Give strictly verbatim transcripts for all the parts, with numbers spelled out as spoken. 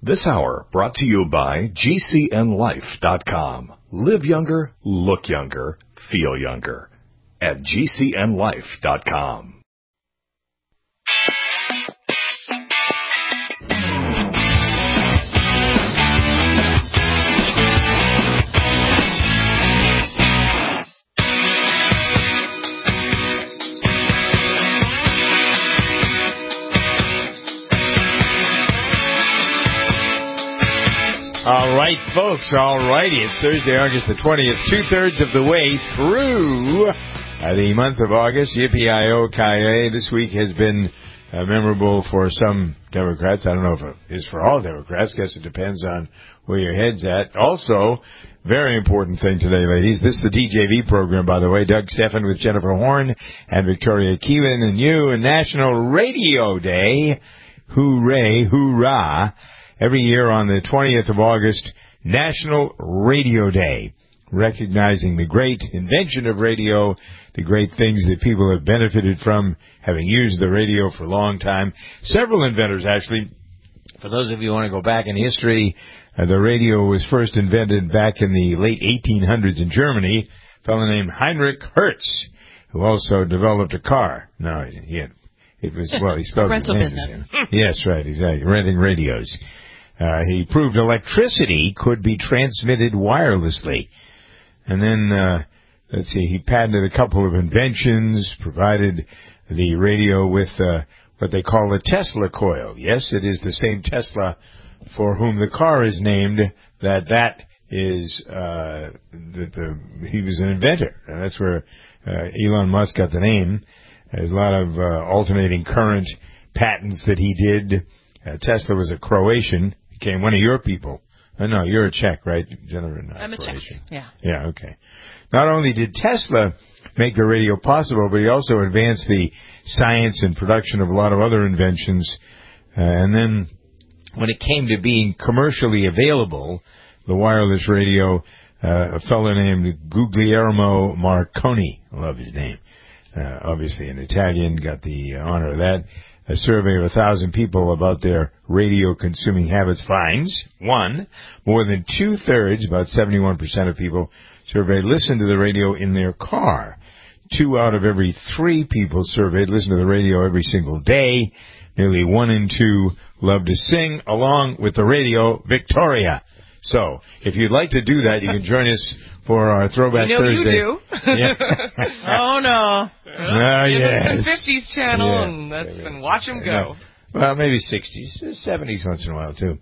This hour brought to you by G C N life dot com. Live younger, look younger, feel younger at G C N life dot com. All right, folks, all righty. It's Thursday, August the twentieth, two-thirds of the way through uh, the month of August. Yippee-I-O-Ki-A. This week has been uh, memorable for some Democrats. I don't know if it is for all Democrats. Guess it depends on where your head's at. Also, very important thing today, ladies. This is the D J V program, by the way. Doug Steffen with Jennifer Horn and Victoria Keelan and you. And National Radio Day. Hooray, hoorah. Every year on the twentieth of August, National Radio Day, recognizing the great invention of radio, the great things that people have benefited from having used the radio for a long time. Several inventors, actually. For those of you who want to go back in history, uh, the radio was first invented back in the late eighteen hundreds in Germany. A fellow named Heinrich Hertz, who also developed a car. No, he had, it was, well, he spelled rental his name. business. Yes, right, exactly. Renting radios. Uh, he proved electricity could be transmitted wirelessly. And then, uh, let's see, he patented a couple of inventions, provided the radio with uh, what they call a Tesla coil. Yes, it is the same Tesla for whom the car is named, that that is, uh, the, the, he was an inventor. And that's where uh, Elon Musk got the name. There's a lot of uh, alternating current patents that he did. Uh, Tesla was a Croatian. Became one of your people. Oh, no, you're a Czech, right, Jennifer? Not I'm a Croatian. Czech, yeah. Yeah, okay. Not only did Tesla make the radio possible, but he also advanced the science and production of a lot of other inventions. Uh, and then when it came to being commercially available, the wireless radio, uh, a fellow named Guglielmo Marconi, I love his name, uh, obviously an Italian, got the honor of that. A survey of a thousand people about their radio consuming habits finds, one, more than two-thirds, about seventy-one percent of people surveyed listen to the radio in their car. Two out of every three people surveyed listen to the radio every single day. Nearly one in two love to sing along with the radio. Victoria. So, if you'd like to do that, you can join us for our Throwback we know Thursday. You do. Yeah. Oh, no. Oh, yes. It's the fifties channel, yeah. and, that's, and watch them go. No. Well, maybe sixties, seventies once in a while, too.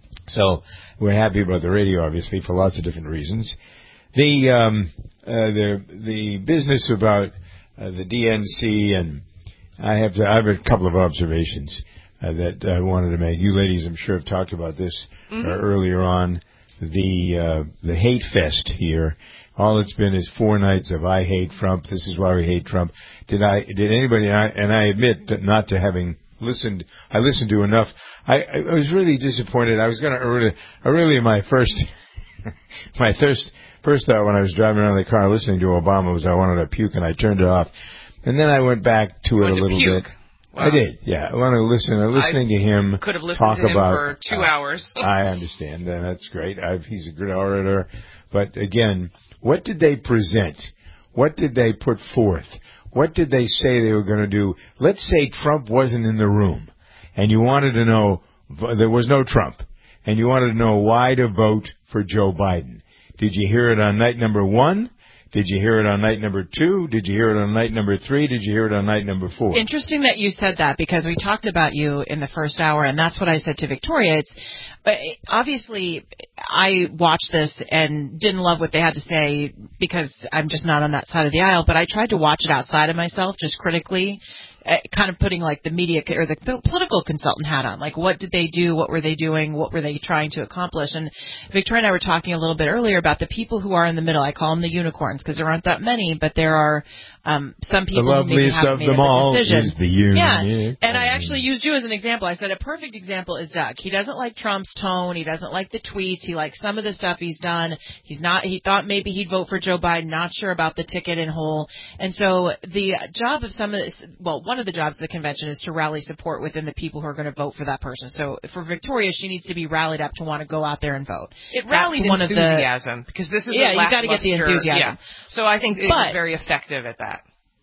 So, we're happy about the radio, obviously, for lots of different reasons. The um, uh, the the business about uh, the D N C, and I have to, I have a couple of observations uh, that I wanted to make. You ladies, I'm sure, have talked about this mm-hmm. uh, earlier on. The uh, the hate fest here. All it's been is four nights of I hate Trump. This is why we hate Trump. Did I? Did anybody? And I, and I admit that not to having listened. I listened to enough. I, I was really disappointed. I was going to really, really my first, my first first thought when I was driving around the car listening to Obama was I wanted to puke, and I turned it off. And then I went back to it a little puke. bit. Wow. I did, yeah. I want to listen. I'm listening I to him could have listened talk to him about, for two uh, hours. I understand, and that's great. I've, he's a good orator. But again, what did they present? What did they put forth? What did they say they were going to do? Let's say Trump wasn't in the room, and you wanted to know, there was no Trump, and you wanted to know why to vote for Joe Biden. Did you hear it on night number one? Did you hear it on night number two? Did you hear it on night number three? Did you hear it on night number four? Interesting that you said that, because we talked about you in the first hour, and that's what I said to Victoria. It's obviously I watched this and didn't love what they had to say because I'm just not on that side of the aisle, but I tried to watch it outside of myself, just critically, kind of putting like the media or the political consultant hat on. Like, what did they do? What were they doing? What were they trying to accomplish? And Victoria and I were talking a little bit earlier about the people who are in the middle. I call them the unicorns because there aren't that many, but there are Um, some The people maybe loveliest haven't of made them up all a decision. is the union. Yeah, and I actually used you as an example. I said a perfect example is Doug. He doesn't like Trump's tone. He doesn't like the tweets. He likes some of the stuff he's done. He's not. He thought maybe he'd vote for Joe Biden. Not sure about the ticket in whole. And so the job of some of this, well, one of the jobs of the convention is to rally support within the people who are going to vote for that person. So for Victoria, she needs to be rallied up to want to go out there and vote. It rallied That's one enthusiasm of the, because this is yeah, a you got to get the enthusiasm. Yeah. So I think it but, was very effective at that.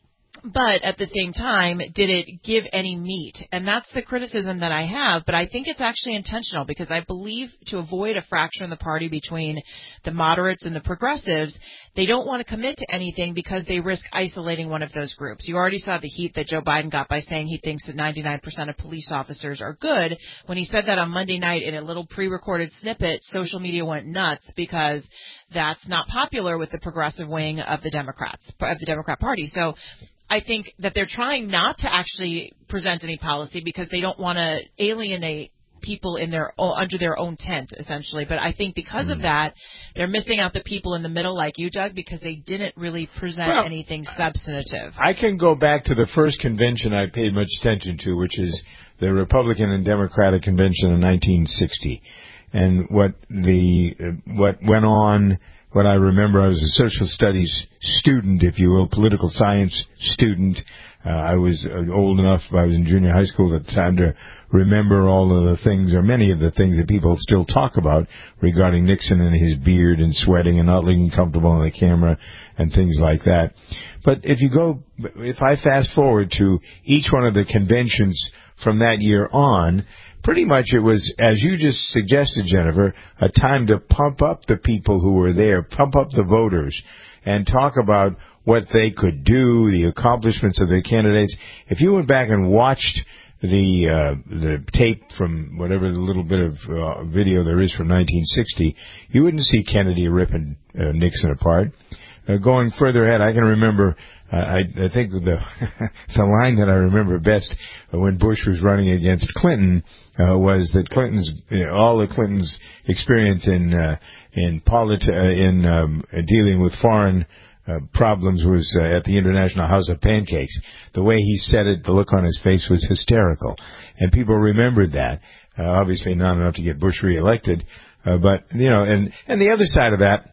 But at the same time, did it give any meat? And that's the criticism that I have. But I think it's actually intentional because I believe to avoid a fracture in the party between the moderates and the progressives, they don't want to commit to anything because they risk isolating one of those groups. You already saw the heat that Joe Biden got by saying he thinks that ninety-nine percent of police officers are good. When he said that on Monday night in a little pre-recorded snippet, social media went nuts because that's not popular with the progressive wing of the Democrats, of the Democrat Party. So I think that they're trying not to actually present any policy because they don't want to alienate people in their under their own tent, essentially. But I think because mm. of that, they're missing out the people in the middle like you, Doug, because they didn't really present well, anything substantive. I can go back to the first convention I paid much attention to, which is the Republican and Democratic Convention in nineteen sixty. And what the uh, what went on, what I remember, I was a social studies student, if you will, political science student. Uh, I was uh, old enough, I was in junior high school at the time, to remember all of the things, or many of the things that people still talk about regarding Nixon and his beard and sweating and not looking comfortable on the camera and things like that. But if you go, if I fast forward to each one of the conventions from that year on, pretty much it was, as you just suggested, Jennifer, a time to pump up the people who were there, pump up the voters, and talk about what they could do, the accomplishments of the candidates. If you went back and watched the uh, the tape from whatever the little bit of uh, video there is from nineteen sixty, you wouldn't see Kennedy ripping uh, Nixon apart. Uh, going further ahead, I can remember, uh, I, I think the the line that I remember best uh, when Bush was running against Clinton uh, was that Clinton's you know, all of Clinton's experience in uh, in politi- uh, in um, dealing with foreign uh, problems was uh, at the International House of Pancakes. The way he said it, the look on his face was hysterical, and people remembered that. Uh, obviously, not enough to get Bush reelected, uh, but you know, and and the other side of that.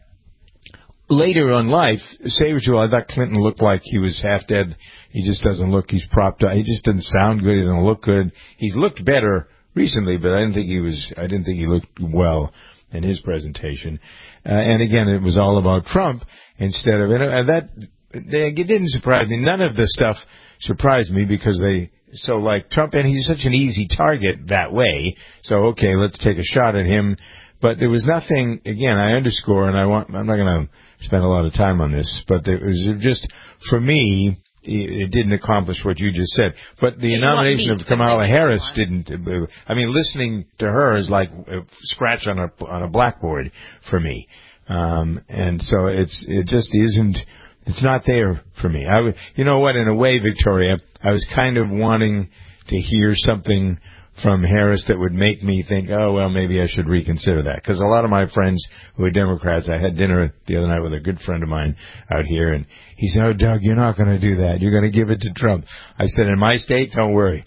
Later on life, say what you will, I thought Clinton looked like he was half dead. He just doesn't look, he's propped up. He just doesn't sound good. He doesn't look good. He's looked better recently, but I didn't think he was, I didn't think he looked well in his presentation. Uh, and again, it was all about Trump instead of, and that, they, it didn't surprise me. None of the stuff surprised me because they so like Trump, and he's such an easy target that way. So, okay, let's take a shot at him. But there was nothing, again, I underscore, and I want, I'm not going to spend a lot of time on this, but there was just, for me, it didn't accomplish what you just said. But the nomination of Kamala Harris didn't, I mean, listening to her is like a scratch on a, on a blackboard for me. Um, and so it's, it just isn't, it's not there for me. I, you know what, in a way, Victoria, I was kind of wanting to hear something from Harris that would make me think, oh, well, maybe I should reconsider that. Because a lot of my friends who are Democrats, I had dinner the other night with a good friend of mine out here, and he said, oh, Doug, you're not going to do that. You're going to give it to Trump. I said, in my state, don't worry.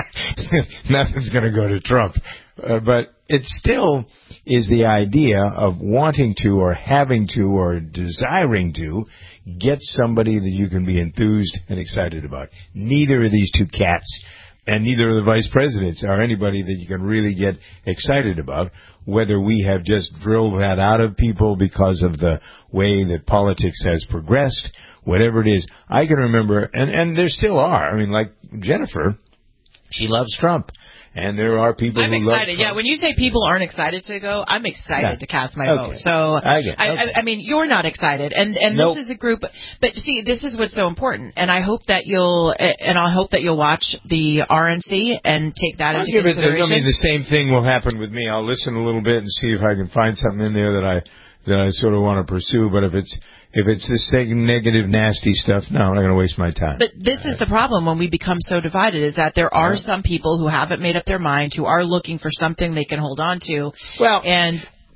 Nothing's going to go to Trump. Uh, but it still is the idea of wanting to or having to or desiring to get somebody that you can be enthused and excited about. Neither of these two cats and neither of the vice presidents are anybody that you can really get excited about, whether we have just drilled that out of people because of the way that politics has progressed, whatever it is. I can remember, and, and there still are, I mean, like Jennifer, she loves Trump. And there are people I'm who excited. love Trump. Yeah, when you say people aren't excited to go, I'm excited yeah. to cast my okay. vote. So I, get, I, okay. I, I mean, you're not excited, and and nope. this is a group. But see, this is what's so important, and I hope that you'll and I hope that you'll watch the R N C and take that I'll into give consideration. It, I mean, the same thing will happen with me. I'll listen a little bit and see if I can find something in there that I that I sort of want to pursue. But if it's if it's this negative, nasty stuff, no, I'm not going to waste my time. But this is the problem when we become so divided, is that there are some people who haven't made up their mind, who are looking for something they can hold on to. Well, and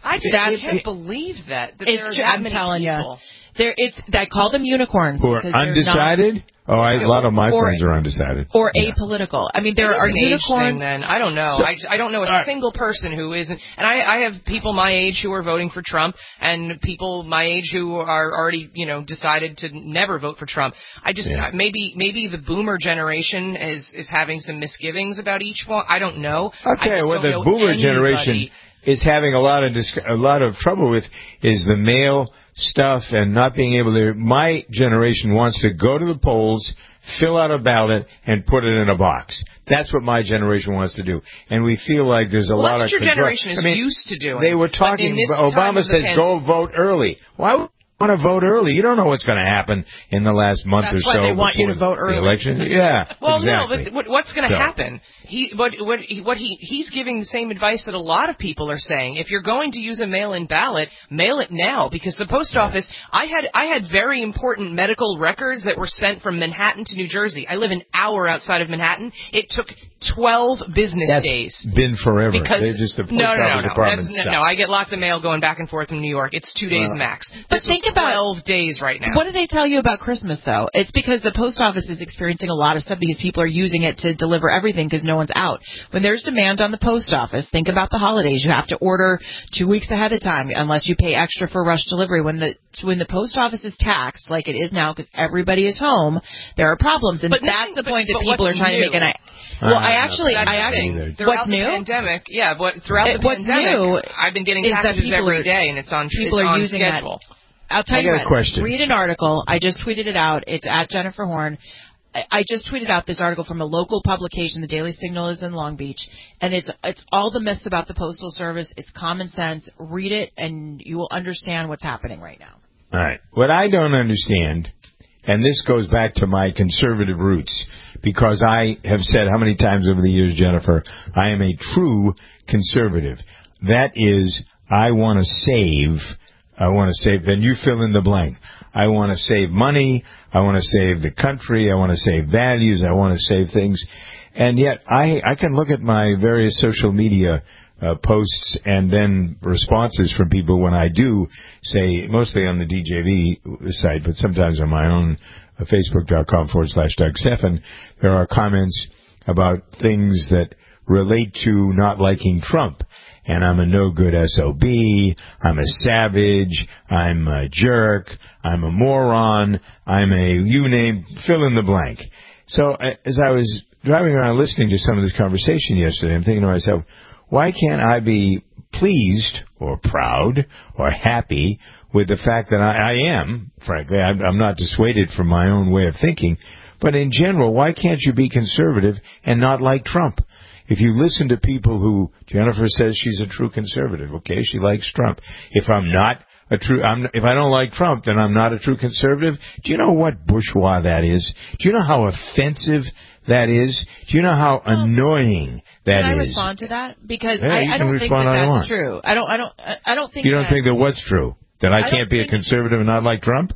I just That's- can't believe that. that It's there are true. that I'm many telling people. you. There, it's. I call them unicorns. Who are because they're undecided? not- Oh, I, a lot of my Or- friends are undecided. Or Yeah. apolitical. I mean, there Maybe are it's an age unicorns. thing, then I don't know. So- I, I don't know a Alright. single person who isn't. And I, I have people my age who are voting for Trump, and people my age who are already, you know, decided to never vote for Trump. I just Yeah. maybe maybe the Boomer generation is is having some misgivings about each one. I don't know. I'll I tell you just what don't the know Boomer anybody. generation is having a lot of dis- a lot of trouble with is the mail stuff and not being able to. My generation wants to go to the polls, fill out a ballot, and put it in a box. That's what my generation wants to do, and we feel like there's a Well, lot that's of what your control. generation is I mean, used to doing. They were But in talking. this time Obama of the says pan- go vote early. Why would you want to vote early? You don't know what's going to happen in the last month That's or why so. they want you to before vote early. The election. Yeah. Well, exactly. no, but what, what's going to So. happen? He, what, what, he, what he, he's giving the same advice that a lot of people are saying. If you're going to use a mail-in ballot, mail it now, because the post office. I had, I had very important medical records that were sent from Manhattan to New Jersey. I live an hour outside of Manhattan. It took twelve business That's days. been forever. Because They're just the post no, no, no, office no. department That's, no, sucks. no, I get lots of mail going back and forth from New York. It's two days Well, max. But This think was about- twelve days right now. What do they tell you about Christmas, though? It's because the post office is experiencing a lot of stuff because people are using it to deliver everything because no one's out. When there's demand on the post office, think about the holidays. You have to order two weeks ahead of time unless you pay extra for rush delivery. When the when the post office is taxed, like it is now because everybody is home, there are problems. And But that's nothing- the point but- that but people are what's trying to make. new? And I, well, I Uh, actually, that's I the actually, thing. Throughout what's the new? pandemic, yeah, what throughout Uh, the what's pandemic, new I've been getting is that packages people every are- day, and it's on people it's are on using that. schedule. I'll tell I you got a what. question. Read an article. I just tweeted it out. It's at Jennifer Horn. I I just tweeted out this article from a local publication. The Daily Signal is in Long Beach, and it's it's all the myths about the Postal Service. It's common sense. Read it, and you will understand what's happening right now. All right. What I don't understand, and this goes back to my conservative roots, because I have said how many times over the years, Jennifer, I am a true conservative. That is, I want to save. I want to save, then you fill in the blank. I want to save money. I want to save the country. I want to save values. I want to save things. And yet, I, I can look at my various social media uh, posts and then responses from people when I do say, mostly on the D J V site, but sometimes on my own uh, Facebook.com forward slash Doug Stephan, there are comments about things that relate to not liking Trump. And I'm a no-good S O B, I'm a savage, I'm a jerk, I'm a moron, I'm a, you name, fill in the blank. So uh, as I was driving around listening to some of this conversation yesterday, I'm thinking to myself, why can't I be pleased or proud or happy with the fact that I, I am, frankly, I'm, I'm not dissuaded from my own way of thinking, but in general, why can't you be conservative and not like Trump? If you listen to people who, Jennifer says she's a true conservative, okay, she likes Trump. If I'm not a true, I'm, if I don't like Trump, then I'm not a true conservative. Do you know what bourgeois that is? Do you know how offensive that is? Do you know how well, annoying that can I is? respond to that? Because yeah, I, I don't think that that's want. true. I don't, I don't, I don't think You don't that, think that what's true? That I, I can't be a conservative and not like Trump?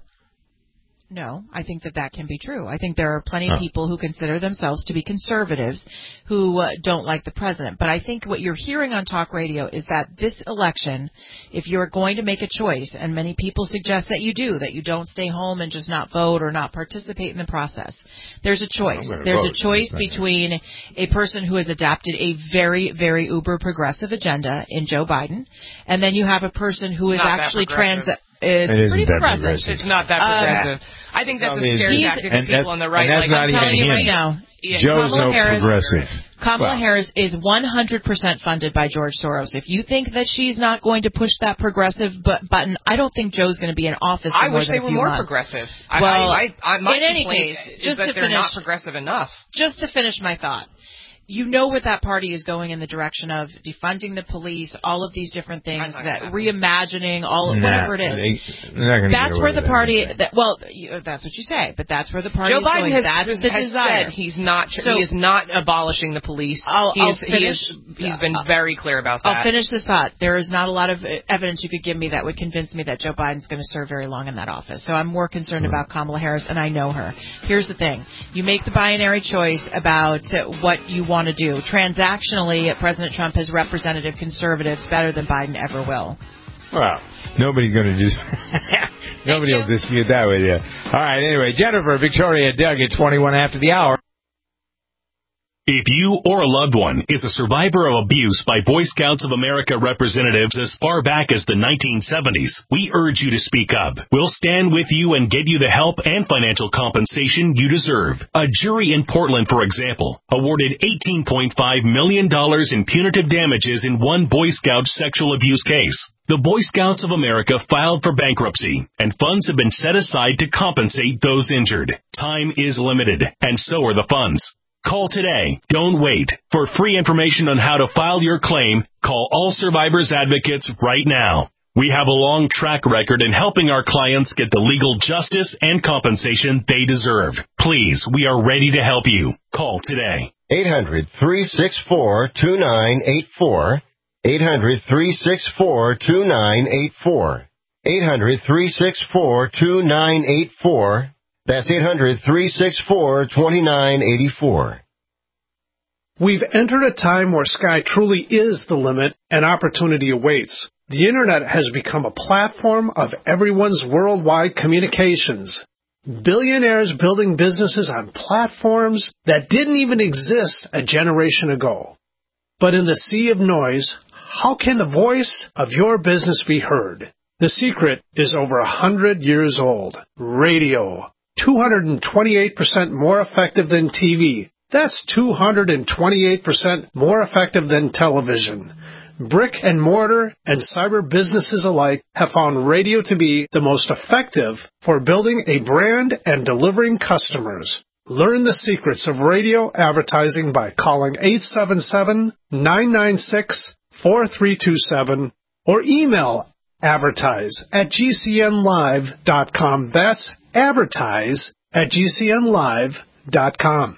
No, I think that that can be true. I think there are plenty oh. of people who consider themselves to be conservatives who uh, don't like the president. But I think what you're hearing on talk radio is that this election, if you're going to make a choice, and many people suggest that you do, that you don't stay home and just not vote or not participate in the process, there's a choice. There's vote. a choice between a person who has adopted a very, very uber progressive agenda in Joe Biden, and then you have a person who it's is actually trans. It's it pretty progressive. progressive. It's not that progressive. Uh, I think that's I a mean, scare tactic for people on the right. And that's like, not I'm telling even you him. right now. Yeah, Joe's Kamala no Harris, progressive. Kamala well. Harris is one hundred percent funded by George Soros. If you think that she's not going to push that progressive bu- button, I don't think Joe's going to be in office for I more wish than they a were few more months. progressive. Well, I, I, I, my in any complaint case, is just that to they're finish, not progressive enough. Just to finish my thought. You know what that party is going in the direction of defunding the police, all of these different things, that reimagining, all nah, whatever it is. They, they're not gonna that's get away where the with party. that, That, well, you, that's what you say, but that's where the party Joe is Biden going. has, that's has, the has desire. said he's not. So, he is not abolishing the police. I'll, he I'll is, finish. He is, he's been uh, very clear about that. I'll finish this thought. There is not a lot of evidence you could give me that would convince me that Joe Biden's going to serve very long in that office. So I'm more concerned right. about Kamala Harris, and I know her. Here's the thing: you make the binary choice about what you want. want to do. Transactionally, President Trump has representative conservatives better than Biden ever will. Well, nobody's going to dis- nobody will dispute that with you. All right, anyway, Jennifer, Victoria, Doug at twenty-one after the hour. If you or a loved one is a survivor of abuse by Boy Scouts of America representatives as far back as the nineteen seventies, we urge you to speak up. We'll stand with you and get you the help and financial compensation you deserve. A jury in Portland, for example, awarded eighteen point five million dollars in punitive damages in one Boy Scout sexual abuse case. The Boy Scouts of America filed for bankruptcy, and funds have been set aside to compensate those injured. Time is limited, and so are the funds. Call today. Don't wait. For free information on how to file your claim, call All Survivors Advocates right now. We have a long track record in helping our clients get the legal justice and compensation they deserve. Please, we are ready to help you. Call today. eight hundred, three six four, two nine eight four. eight hundred, three six four, two nine eight four. eight hundred, three six four, two nine eight four. That's eight hundred, three six four, two nine eight four. We've entered a time where sky truly is the limit and opportunity awaits. The Internet has become a platform of everyone's worldwide communications. Billionaires building businesses on platforms that didn't even exist a generation ago. But in the sea of noise, how can the voice of your business be heard? The secret is over a hundred years old. Radio. two hundred twenty-eight percent more effective than T V. That's two hundred twenty-eight percent more effective than television. Brick and mortar and cyber businesses alike have found radio to be the most effective for building a brand and delivering customers. Learn the secrets of radio advertising by calling eight seven seven, nine nine six, four three two seven or email advertise at g c n live dot com. That's advertise at g c n live dot com.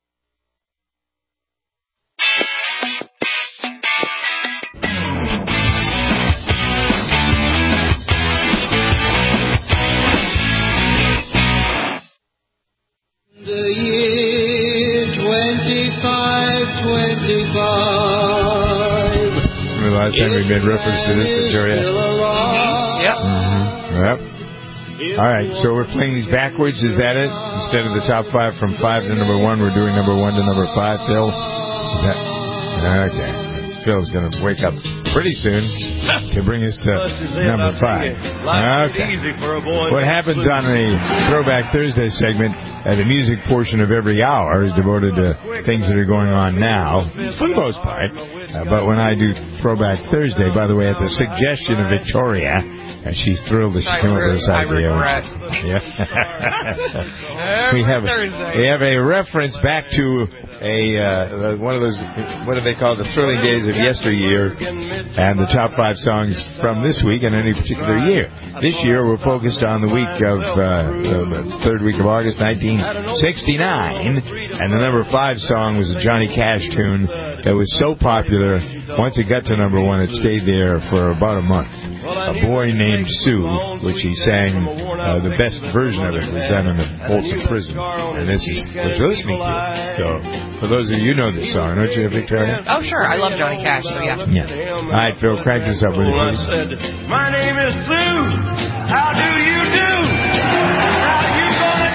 The year twenty-five twenty-five. Remember the last time we made reference to this, Victoria? Yep. Mm-hmm. Yep. All right, so we're playing these backwards. Is that it? Instead of the top five from five to number one, we're doing number one to number five, Phil? Is that... Okay. Phil's going to wake up pretty soon to bring us to number five. Okay. What happens on the Throwback Thursday segment, uh, the music portion of every hour is devoted to things that are going on now, for the most part. Uh, but when I do Throwback Thursday, by the way, at the suggestion of Victoria, and she's thrilled that she came up with this idea. Yeah. we have we have a reference back to a uh, one of those, what do they call it, the thrilling days of yesteryear, and the top five songs from this week and any particular year. This year we're focused on the week of uh, the third week of August, nineteen sixty-nine, and the number five song was a Johnny Cash tune that was so popular. Once it got to number one, it stayed there for about a month. A Boy Named Sue, which he sang, uh, the best version of it was done in the Folsom Prison, and this is what you're listening to. So, for those of you who know this song, don't you, Victoria? Oh, sure. I love Johnny Cash, so yeah. Yeah. All right, Phil, crank this up with you, please. My name is Sue. How do you do? How you gonna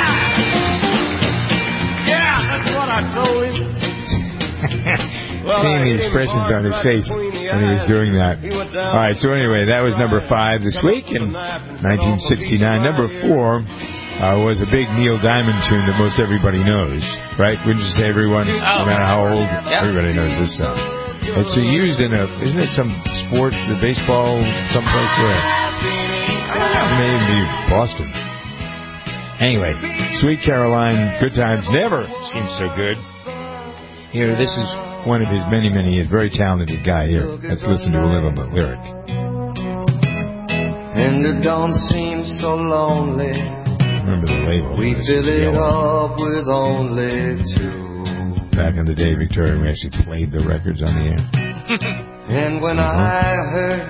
die? Yeah, that's what I told him. Well, seeing the expressions on his face when he was doing that. All right, so anyway, that was number five this week in nineteen sixty-nine. Number four uh, was a big Neil Diamond tune that most everybody knows, right? Wouldn't you say, everyone? No matter how old, everybody knows this song. It's uh, used in a, isn't it some sport, the baseball, someplace there? Maybe Boston. Anyway, Sweet Caroline, Good Times Never seems so good. Here, this is one of his many, many, a very talented guy here. Let's listen to a little bit lyric. And the dawn seems so lonely. Remember the label. We fill it up with only two. Back in the day, Victoria, we actually played the records on the air. And when uh-huh. I heard,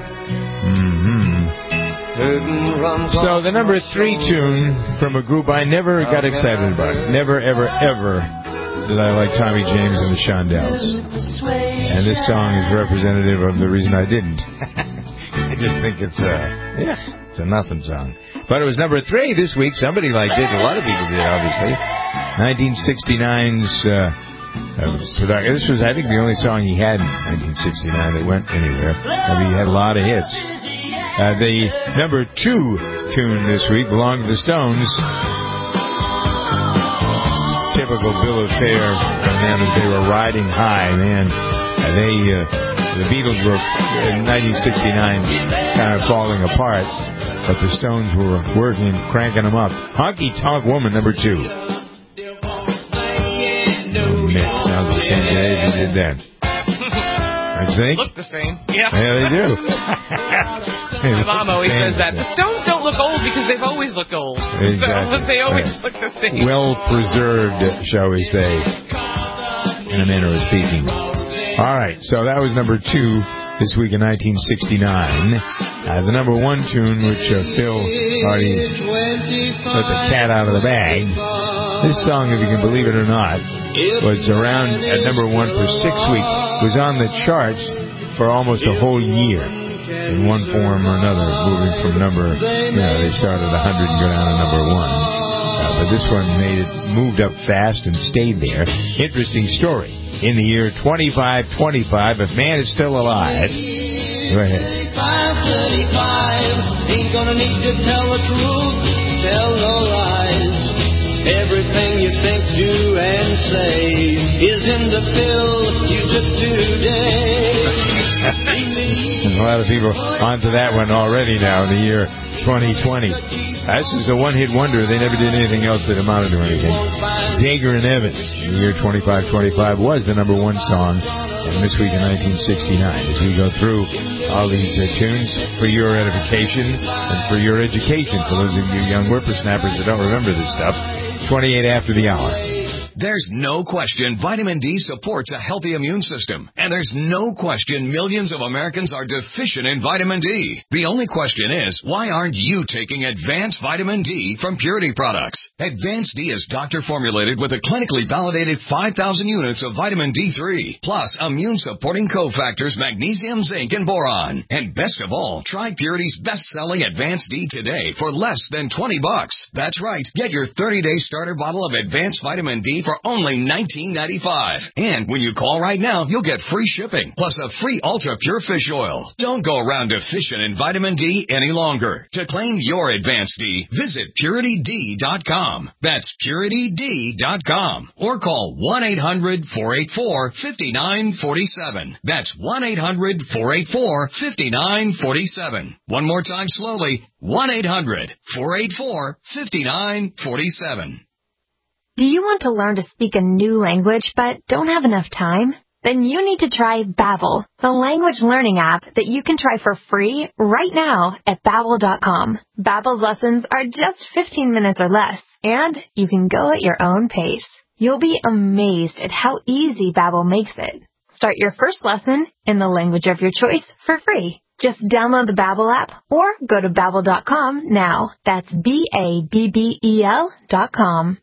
mm-hmm. runs so the number three tune from a group I never got excited about. Never, ever, ever that I like Tommy James and the Shondells. And this song is representative of the reason I didn't. I just think it's a, yeah, it's a nothing song. But it was number three this week. Somebody liked it. A lot of people did, obviously. nineteen sixty-nine's, uh, uh, production. This was, I think, the only song he had in nineteen sixty-nine that went anywhere. I mean, he had a lot of hits. Uh, the number two tune this week belonged to the Stones. Typical bill of fare from them as they were riding high, man. Uh, they, uh, the Beatles were in nineteen sixty-nine kind of falling apart, but the Stones were working, cranking them up. Honky Tonk Woman, number two. Mick, sounds the same day as you did then. I think. Look the same. Yeah. Yeah, they do. My mom always says that. The Stones don't look old because they've always looked old. Exactly. So they always right. look the same. Well preserved, shall we say, in a manner of speaking. All right, so that was number two this week in nineteen sixty-nine. Uh, the number one tune, which uh, Phil already let the cat out of the bag. This song, if you can believe it or not, was around at number one for six weeks. Was on the charts for almost a whole year in one form or another, moving from number, you know, they started at one hundred and go down to number one. Uh, but this one made it, moved up fast and stayed there. Interesting story. In the year twenty-five twenty-five, if man is still alive, go ahead. Ain't gonna need to tell the truth, tell no lies. Everything you think, do, and say is in the pill you took today. There's a lot of people onto that one already now in the year twenty twenty. This was a one-hit wonder. They never did anything else that amounted to anything. Zager and Evans, in the year twenty-five twenty-five, was the number one song and this week in nineteen sixty-nine. As we go through all these uh, tunes for your edification and for your education, for those of you young whippersnappers that don't remember this stuff, twenty-eight after the hour. There's no question vitamin D supports a healthy immune system. And there's no question millions of Americans are deficient in vitamin D. The only question is, why aren't you taking Advanced Vitamin D from Purity Products? Advanced D is doctor-formulated with a clinically validated five thousand units of vitamin D three, plus immune-supporting cofactors magnesium, zinc, and boron. And best of all, try Purity's best-selling Advanced D today for less than twenty bucks. That's right. Get your thirty-day starter bottle of Advanced Vitamin D for only nineteen ninety-five. And when you call right now, you'll get free shipping, plus a free Ultra Pure Fish Oil. Don't go around deficient in vitamin D any longer. To claim your Advanced D, visit Purity D dot com. That's Purity D dot com. Or call one eight hundred four eight four five nine four seven. That's one eight hundred four eight four five nine four seven. One more time slowly, one eight hundred four eight four five nine four seven. Do you want to learn to speak a new language but don't have enough time? Then you need to try Babbel, the language learning app that you can try for free right now at Babbel dot com. Babbel's lessons are just fifteen minutes or less, and you can go at your own pace. You'll be amazed at how easy Babbel makes it. Start your first lesson in the language of your choice for free. Just download the Babbel app or go to Babbel dot com now. That's B A B B E L dot com.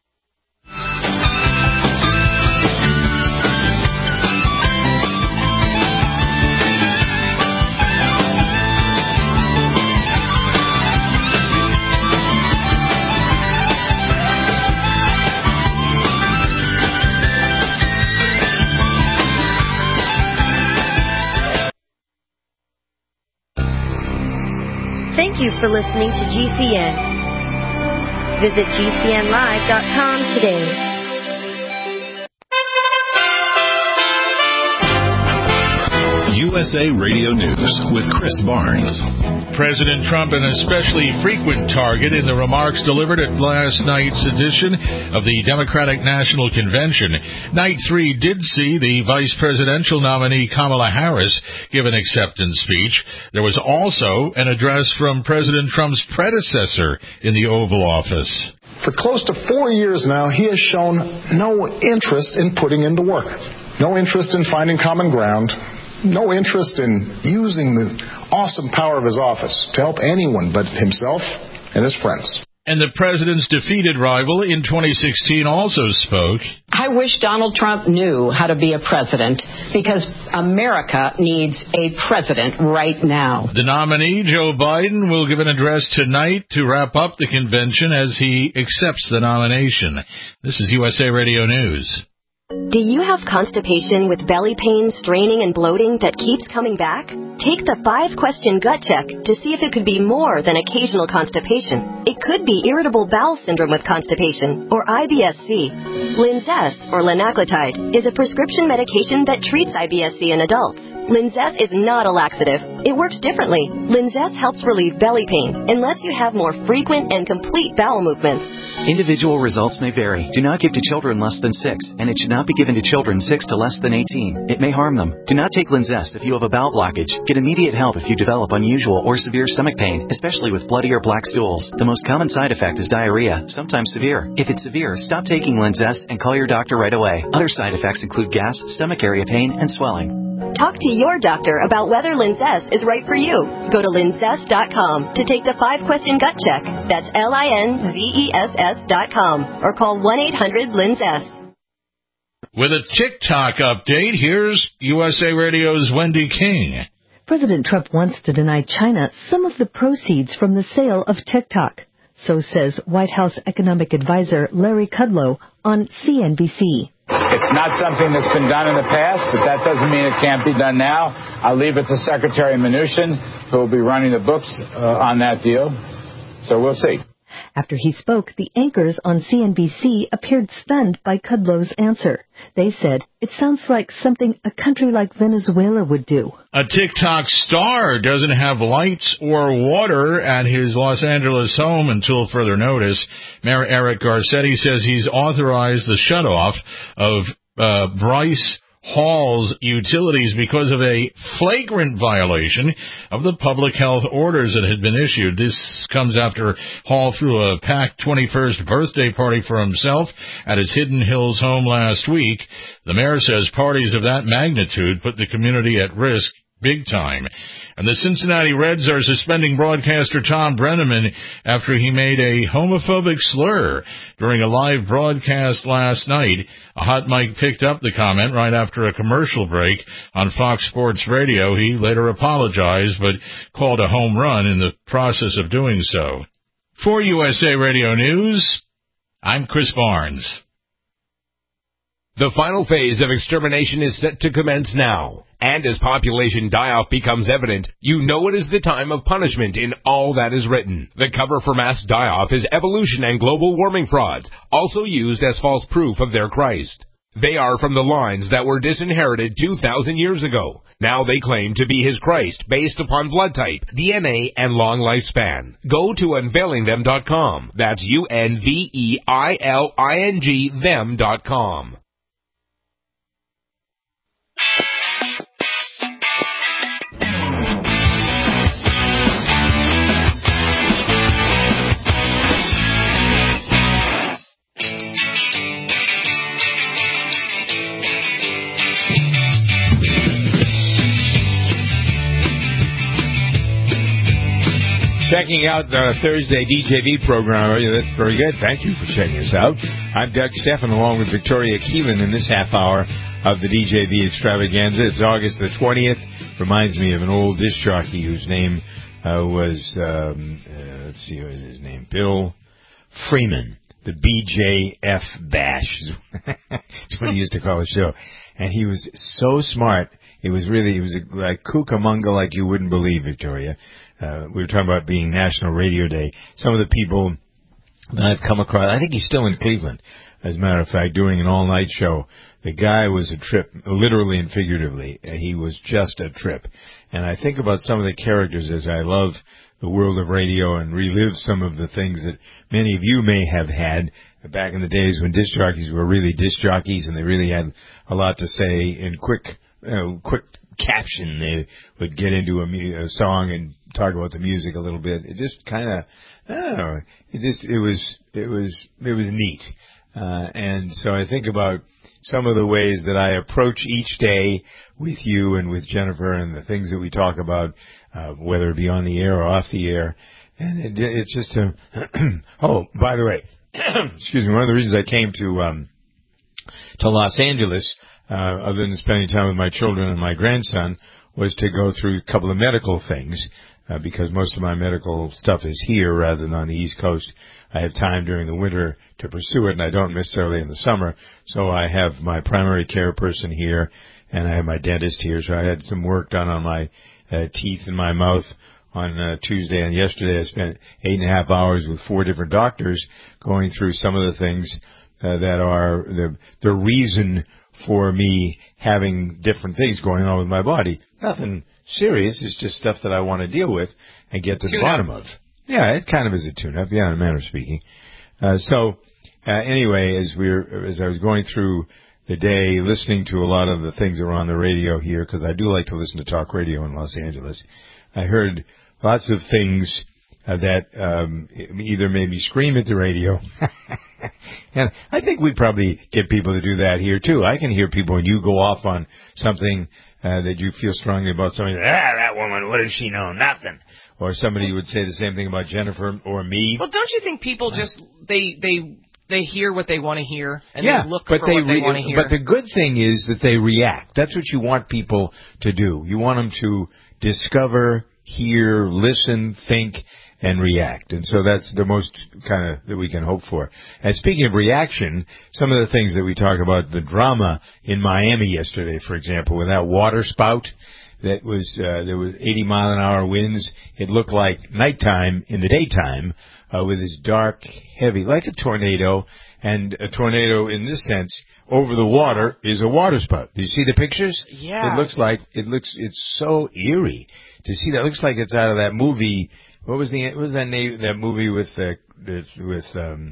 Thank you for listening to G C N. Visit G C N live dot com today. U S A Radio News with Chris Barnes. President Trump an especially frequent target in the remarks delivered at last night's edition of the Democratic National Convention. Night three did see the vice presidential nominee Kamala Harris give an acceptance speech. There was also an address from President Trump's predecessor in the Oval Office. For close to four years now, he has shown no interest in putting in the work, no interest in finding common ground, no interest in using the awesome power of his office to help anyone but himself and his friends. And the president's defeated rival in twenty sixteen also spoke. I wish Donald Trump knew how to be a president, because America needs a president right now. The nominee, Joe Biden, will give an address tonight to wrap up the convention as he accepts the nomination. This is U S A Radio News. Do you have constipation with belly pain, straining, and bloating that keeps coming back? Take the five-question gut check to see if it could be more than occasional constipation. It could be irritable bowel syndrome with constipation, or I B S C. Linzess, or linaclotide, is a prescription medication that treats I B S C in adults. Linzess is not a laxative. It works differently. Linzess helps relieve belly pain and lets you have more frequent and complete bowel movements. Individual results may vary. Do not give to children less than six, and it should not be given to children six to less than eighteen. It may harm them. Do not take Linzess if you have a bowel blockage. Get immediate help if you develop unusual or severe stomach pain, especially with bloody or black stools. The most common side effect is diarrhea, sometimes severe. If it's severe, stop taking Linzess and call your doctor right away. Other side effects include gas, stomach area pain, and swelling. Talk to your doctor about whether Linzess is right for you. Go to linzess dot com to take the five-question gut check. That's L I N Z E S S dot com. Or call one eight hundred linzess. With a TikTok update, here's U S A Radio's Wendy King. President Trump wants to deny China some of the proceeds from the sale of TikTok. So says White House economic advisor Larry Kudlow on C N B C. It's not something that's been done in the past, but that doesn't mean it can't be done now. I'll leave it to Secretary Mnuchin, who will be running the books uh, on that deal. So we'll see. After he spoke, the anchors on C N B C appeared stunned by Kudlow's answer. They said, it sounds like something a country like Venezuela would do. A TikTok star doesn't have lights or water at his Los Angeles home until further notice. Mayor Eric Garcetti says he's authorized the shutoff of uh, Bryce Hall's utilities because of a flagrant violation of the public health orders that had been issued. This comes after Hall threw a packed twenty-first birthday party for himself at his Hidden Hills home last week. The mayor says parties of that magnitude put the community at risk big time. And the Cincinnati Reds are suspending broadcaster Tom Brenneman after he made a homophobic slur during a live broadcast last night. A hot mic picked up the comment right after a commercial break on Fox Sports Radio. He later apologized, but called a home run in the process of doing so. For U S A Radio News, I'm Chris Barnes. The final phase of extermination is set to commence now. And as population die-off becomes evident, you know it is the time of punishment in all that is written. The cover for mass die-off is evolution and global warming frauds, also used as false proof of their Christ. They are from the lines that were disinherited two thousand years ago. Now they claim to be his Christ based upon blood type, D N A, and long lifespan. Go to unveiling them dot com. That's U N V E I L I N G them dot com. Checking out the Thursday D J V program. That's very good. Thank you for checking us out. I'm Doug Stephan along with Victoria Keelan in this half hour of the D J V extravaganza. It's August the twentieth. Reminds me of an old disc jockey whose name uh, was, um, uh, let's see, what was his name? Bill Freeman. The B J F Bash. That's what he used to call the show. And he was so smart. It was really, it was a, like Cucamonga like you wouldn't believe, Victoria. Uh, we were talking about being National Radio Day. Some of the people that I've come across, I think he's still in Cleveland, as a matter of fact, doing an all-night show. The guy was a trip, literally and figuratively. He was just a trip. And I think about some of the characters as I love the world of radio and relive some of the things that many of you may have had back in the days when disc jockeys were really disc jockeys and they really had a lot to say in quick, you know, quick caption. They would get into a, mu- a song and talk about the music a little bit. It just kind of, I don't know, it just, it was, it was, it was neat. Uh, and so I think about some of the ways that I approach each day with you and with Jennifer and the things that we talk about, uh, whether it be on the air or off the air. And it, it's just a... oh, by the way, excuse me, one of the reasons I came to um, to Los Angeles, uh, other than spending time with my children and my grandson, was to go through a couple of medical things, uh, because most of my medical stuff is here rather than on the East Coast. I have time during the winter to pursue it, and I don't necessarily in the summer. So I have my primary care person here, and I have my dentist here. So I had some work done on my uh, teeth and my mouth on uh, Tuesday, and yesterday I spent eight and a half hours with four different doctors going through some of the things uh, that are the the reason for me having different things going on with my body. Nothing serious. It's just stuff that I want to deal with and get to the bottom of. Yeah, it kind of is a tune-up, yeah, in a manner of speaking. Uh, so, uh, anyway, as we were, as I was going through the day, listening to a lot of the things that were on the radio here, because I do like to listen to talk radio in Los Angeles, I heard lots of things uh, that um, either made me scream at the radio, and I think we probably get people to do that here too. I can hear people when you go off on something uh, that you feel strongly about, somebody, ah, that woman, what does she know? Nothing. Or somebody would say the same thing about Jennifer or me. Well, don't you think people just, they they they hear what they want to hear, and yeah, they look but for they what they re- want to hear? But the good thing is that they react. That's what you want people to do. You want them to discover, hear, listen, think, and react. And so that's the most kind of that we can hope for. And speaking of reaction, some of the things that we talk about, the drama in Miami yesterday, for example, with that water spout that was, uh, there was eighty mile an hour winds. It looked like nighttime in the daytime, uh, with this dark, heavy, like a tornado. And a tornado in this sense, over the water, is a water spout. Do you see the pictures? Yeah. It looks like, it looks, it's so eerie to see that. It looks like it's out of that movie. What was the, what was that name, that movie with, uh, with, um,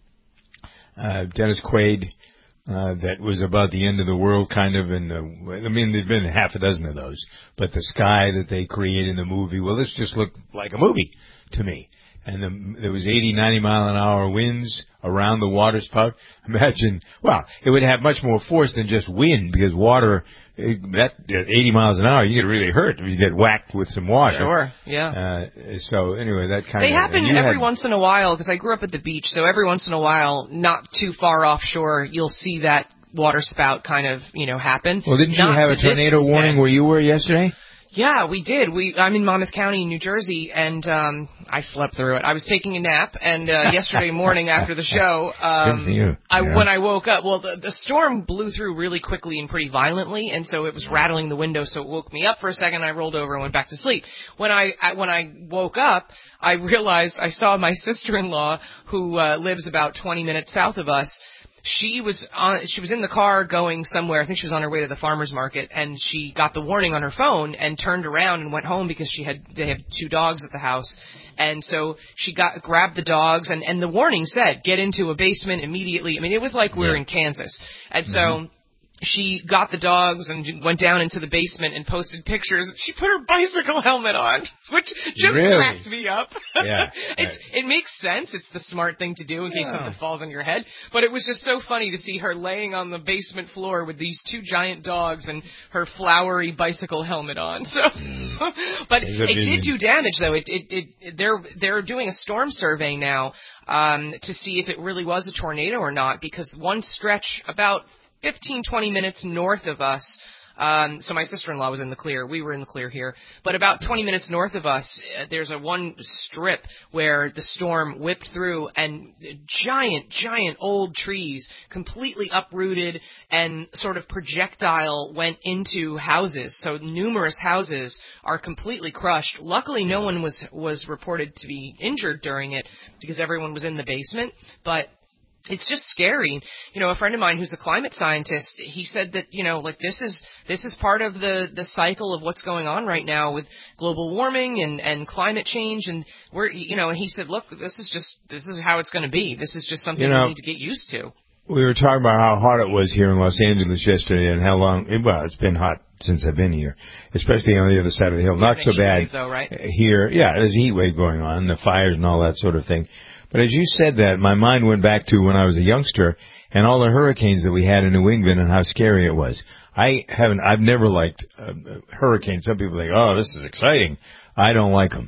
uh, Dennis Quaid? Uh, that was about the end of the world, kind of, and uh, I mean, there's been half a dozen of those. But the sky that they create in the movie, well, this just looked like a movie to me. And the, there was eighty, ninety mile an hour winds around the water spout. Imagine, well, it would have much more force than just wind, because water, it, that at eighty miles an hour, you get really hurt if you get whacked with some water. Sure, yeah. Uh, so anyway, that kind they of... happen every had, once in a while, because I grew up at the beach, so every once in a while, not too far offshore, you'll see that water spout kind of, you know, happen. Well, didn't not you have a tornado warning where you were yesterday? Yeah, we did. We I'm in Monmouth County, New Jersey, and um I slept through it. I was taking a nap, and uh, yesterday morning after the show, um, you. I Yeah. when I woke up, well, the, the storm blew through really quickly and pretty violently, and so it was rattling the window. So it woke me up for a second. I rolled over and went back to sleep. When I, I when I woke up, I realized I saw my sister-in-law, who uh, lives about twenty minutes south of us. She was on, she was in the car going somewhere. I think she was on her way to the farmer's market, and she got the warning on her phone and turned around and went home because she had, they have two dogs at the house. And so she got, grabbed the dogs, and, and the warning said, get into a basement immediately. I mean, it was like we were in Kansas. And so, mm-hmm. she got the dogs and went down into the basement and posted pictures. She put her bicycle helmet on, which just really? cracked me up. Yeah, it's, right. It makes sense. It's the smart thing to do in case Yeah. something falls on your head. But it was just so funny to see her laying on the basement floor with these two giant dogs and her flowery bicycle helmet on. So, mm. But it did do damage, though. It, it, it, they're, they're doing a storm survey now um, to see if it really was a tornado or not, because one stretch about fifteen, twenty minutes north of us, um, so my sister-in-law was in the clear. We were in the clear here. But about twenty minutes north of us, uh, there's a one strip where the storm whipped through, and giant, giant old trees completely uprooted and sort of projectile went into houses. So numerous houses are completely crushed. Luckily, no one was, was reported to be injured during it because everyone was in the basement. But it's just scary. You know, a friend of mine who's a climate scientist, he said that, you know, like this is this is part of the, the cycle of what's going on right now with global warming and, and climate change, and we're, you know, and he said, look, this is just this is how it's going to be. This is just something you know, we need to get used to. We were talking about how hot it was here in Los Angeles yesterday, and how long. Well, it's been hot since I've been here, especially on the other side of the hill. Not so bad wave, though, right? here. Yeah, there's a heat wave going on, the fires and all that sort of thing. But as you said that, my mind went back to when I was a youngster and all the hurricanes that we had in New England and how scary it was. I haven't, I've never liked uh, hurricanes. Some people think, oh, this is exciting. I don't like them.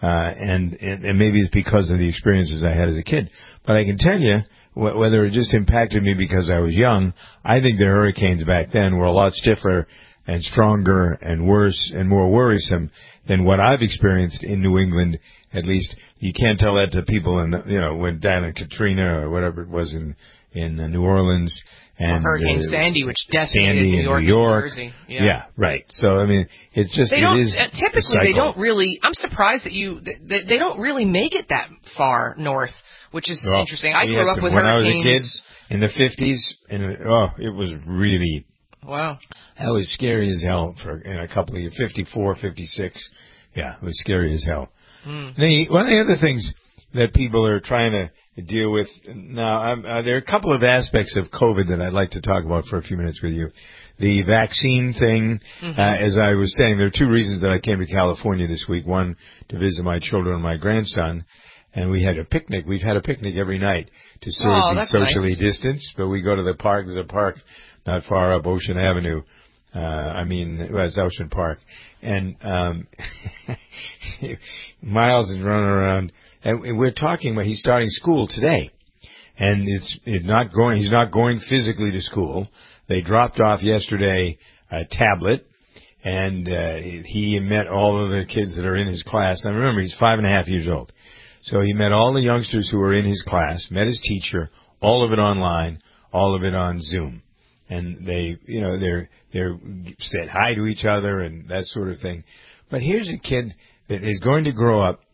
uh, and, and and maybe it's because of the experiences I had as a kid. But I can tell you, wh- whether it just impacted me because I was young, I think the hurricanes back then were a lot stiffer and stronger and worse and more worrisome than what I've experienced in New England. At least you can't tell that to people in, you know, when down in Katrina or whatever it was in in uh, New Orleans. And or Hurricane uh, Sandy, which decimated Sandy New York, in New York. New Jersey. Yeah. yeah, right. So I mean, it's just they it don't, is uh, typically they don't really. I'm surprised that you they, they don't really make it that far north, which is well, interesting. I we grew had up some, with when hurricanes I was a kid in the fifties, and it, oh, it was really wow. That was scary as hell for in a couple of years. fifty-four, fifty-six Yeah, it was scary as hell. Mm. The, one of the other things that people are trying to deal with now, I'm, uh, there are a couple of aspects of COVID that I'd like to talk about for a few minutes with you. The vaccine thing, mm-hmm. uh, as I was saying, there are two reasons that I came to California this week. One, to visit my children and my grandson, and we had a picnic. We've had a picnic every night to sort oh, of be socially nice. distanced, but we go to the park. There's a park not far up Ocean Avenue. Uh, I mean, well, it's Ocean Park. And um Miles is running around, and we're talking about he's starting school today, and it's it's not going. He's not going physically to school. They dropped off yesterday a tablet, and uh, he met all of the kids that are in his class. Now remember, he's five and a half years old, so he met all the youngsters who were in his class, met his teacher, all of it online, all of it on Zoom, and they, you know, they're they're said hi to each other and that sort of thing. But here's a kid that is going to grow up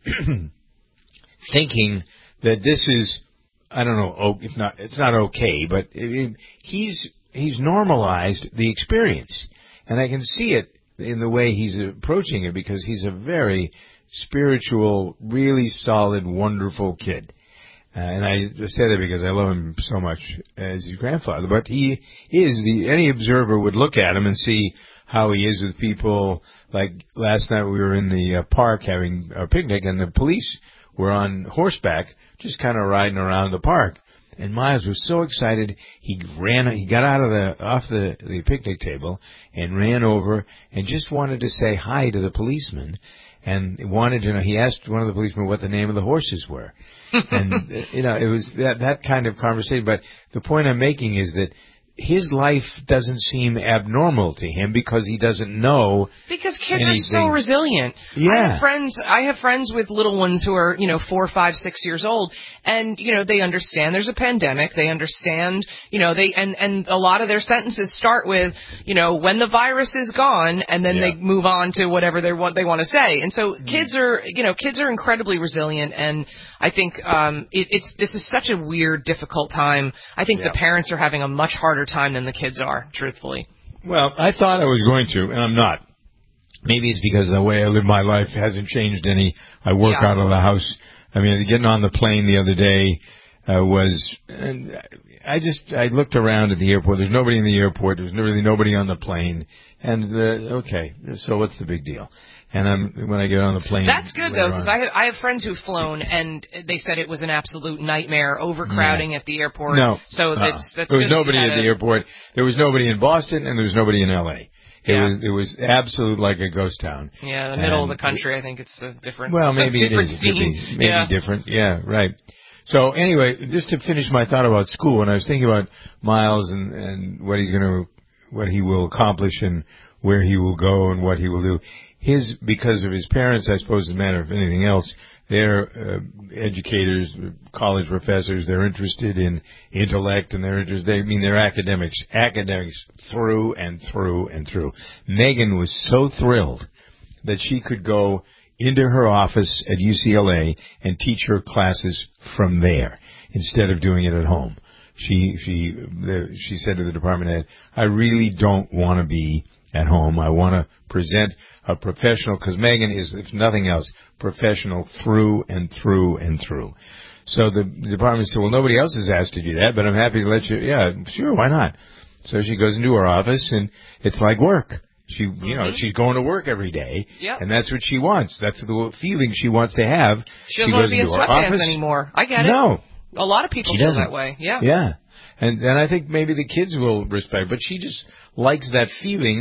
thinking that this is, I don't know, oh, if not, it's not okay, but it, he's he's normalized the experience, and I can see it in the way he's approaching it because he's a very spiritual, really solid, wonderful kid. Uh, and I say that because I love him so much as his grandfather. But he is the any observer would look at him and see how he is with people. Like last night, we were in the uh, park having a picnic, and the police were on horseback, just kind of riding around the park. And Miles was so excited, he ran, he got out of the off the the picnic table and ran over and just wanted to say hi to the policeman. And wanted to know, he asked one of the policemen what the name of the horses were. And, you know, it was that, that kind of conversation. But the point I'm making is that his life doesn't seem abnormal to him because he doesn't know because kids anything. are so resilient. Yeah. I have friends I have friends with little ones who are, you know, four, five, six years old, and, you know, they understand there's a pandemic, they understand, you know, they and, and a lot of their sentences start with, you know, when the virus is gone, and then yeah. they move on to whatever they want they want to say. And so mm. kids are, you know, kids are incredibly resilient, and I think um it, it's this is such a weird, difficult time. I think yeah. the parents are having a much harder time than the kids are, truthfully. Well, I thought I was going to, and I'm not. Maybe it's because the way I live my life hasn't changed any. I work yeah. out of the house. I mean, getting on the plane the other day uh, was, and I just, I looked around at the airport. There's nobody in the airport. There's really nobody on the plane. And, uh, okay, so what's the big deal? And I'm, when I get on the plane... That's good, though, because I have, I have friends who've flown, and they said it was an absolute nightmare, overcrowding yeah. at the airport. No. So uh, that's, that's there was good nobody at the a... airport. There was nobody in Boston, and there was nobody in L A It yeah. was it was absolute like a ghost town. Yeah, the middle and of the country, I think it's a different Well, maybe a different it is. Scene. It could be maybe yeah. different. Yeah, right. So anyway, just to finish my thought about school, when I was thinking about Miles and, and what he's going to, what he will accomplish and where he will go and what he will do, his, because of his parents, I suppose, as a matter of anything else, they're uh, educators, college professors. They're interested in intellect, and they're interested. They I mean they're academics, academics through and through and through. Megan was so thrilled that she could go into her office at U C L A and teach her classes from there instead of doing it at home. She she the, she said to the department head, "I really don't want to be at home. I want to present a professional," because Megan is, if nothing else, professional through and through and through. So the, the department said, "Well, nobody else has asked to do that, but I'm happy to let you." Yeah, sure, why not? So she goes into her office, and it's like work. She, you mm-hmm. know, she's going to work every day, yep. and that's what she wants. That's the feeling she wants to have. She doesn't want to be in sweatpants anymore. I get it. No. A lot of people she feel doesn't. that way. Yeah. Yeah. And and I think maybe the kids will respect, but she just likes that feeling